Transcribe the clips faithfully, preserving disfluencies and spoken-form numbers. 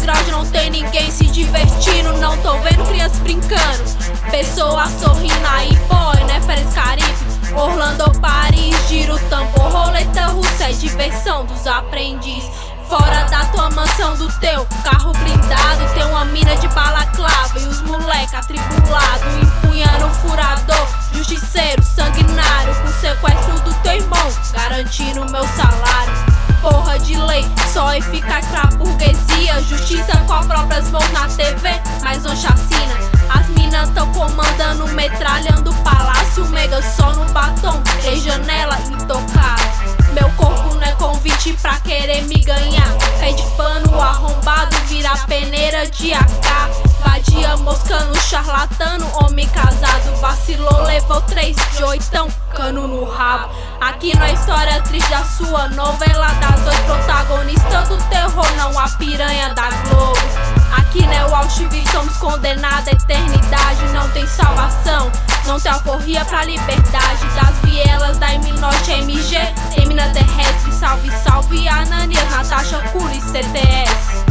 playground não tem ninguém se divertindo. Não tô vendo crianças brincando, pessoas sorrindo aí, boy, né? Férias Caribe, Orlando ou Paris, giro tambor, roleta russa, é diversão dos aprendizes. Fora da tua mansão, do teu carro blindado, tem uma mina de balaclava e os moleque atribulado, empunhando o furador, justiceiro sanguinário, com sequestro do teu irmão, garantindo meu salário. Porra de lei, só eficaz pra burguesia, justiça com as próprias mãos na T V, mais uma chacina. As minas tão comandando, metralhando o palácio, mega só no batom, três janela intocável. Meu corpo não é convite pra querer me ganhar, pé de pano arrombado, vira peneira de A K. Vadia moscando, charlatano, homem casado, vacilou, levou três de oitão, cano no rabo. Aqui não é história triste da sua novela das dois protagonistas do terror, não a piranha da Globo. Aqui não é o Auschwitz, somos condenados à eternidade. Não tem salvação, não tem alforria pra liberdade. Das vielas da M Norte M G, tem mina terrestre, salve, salve Ananias, Natasha Curi, C T S.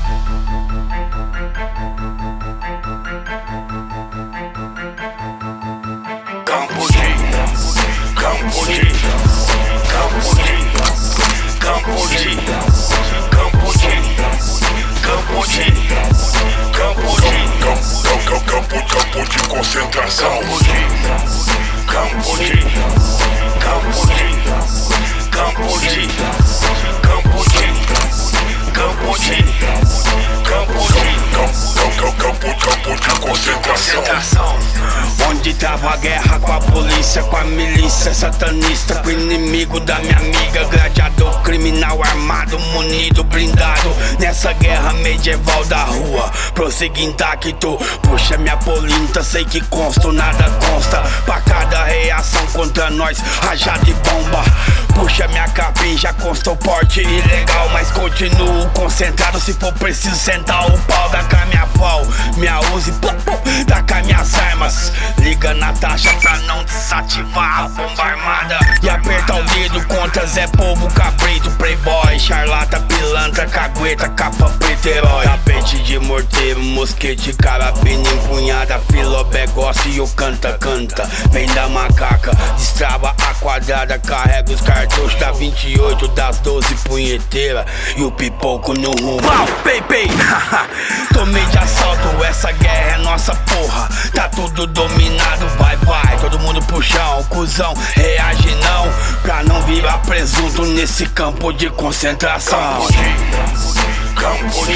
Campo de, Campo de, Campo de, Campo de, Campo de, Campo de, Campo de, Campo, campo de concentração. Campo de, Campo de, Campo de, Campo de, Campo de, Campo de, Campo, campo de concentração. Onde tava a guerra com a polícia, com a milícia satanista, com o inimigo da minha amiga, gladiador, criminal armado, munido, blindado. Nessa guerra medieval da rua, prossegui intacto. Puxa minha polinta, sei que consto, nada consta. Pra cada reação contra nós, rajada e bomba. Puxa minha capinha, consta o porte ilegal, mas continuo concentrado. Se for preciso sentar o pau, da cá minha pau, minha Uzi, pum, pum, da cá minhas armas. Liga na taxa pra não desativar a bomba armada. E aperta o dedo contra Zé Povo, cabrito, playboy, charlata, pilantra, cagueta, capa preta, herói. Tapete de morteiro, mosquete, carabina empunhada, filobé, gosta e o canta-canta. Vem da macaca, destrava a quadrada, carrega os cartuchos da vinte e oito, das doze punheteira e o pipoco no rumo. Pau, pei, pei, tomei de assalto, essa guerra é nossa porra. Tá tudo dominado, vai, vai, todo mundo pro chão, cuzão, reage não, pra não virar presunto nesse campo de concentração. Campo de,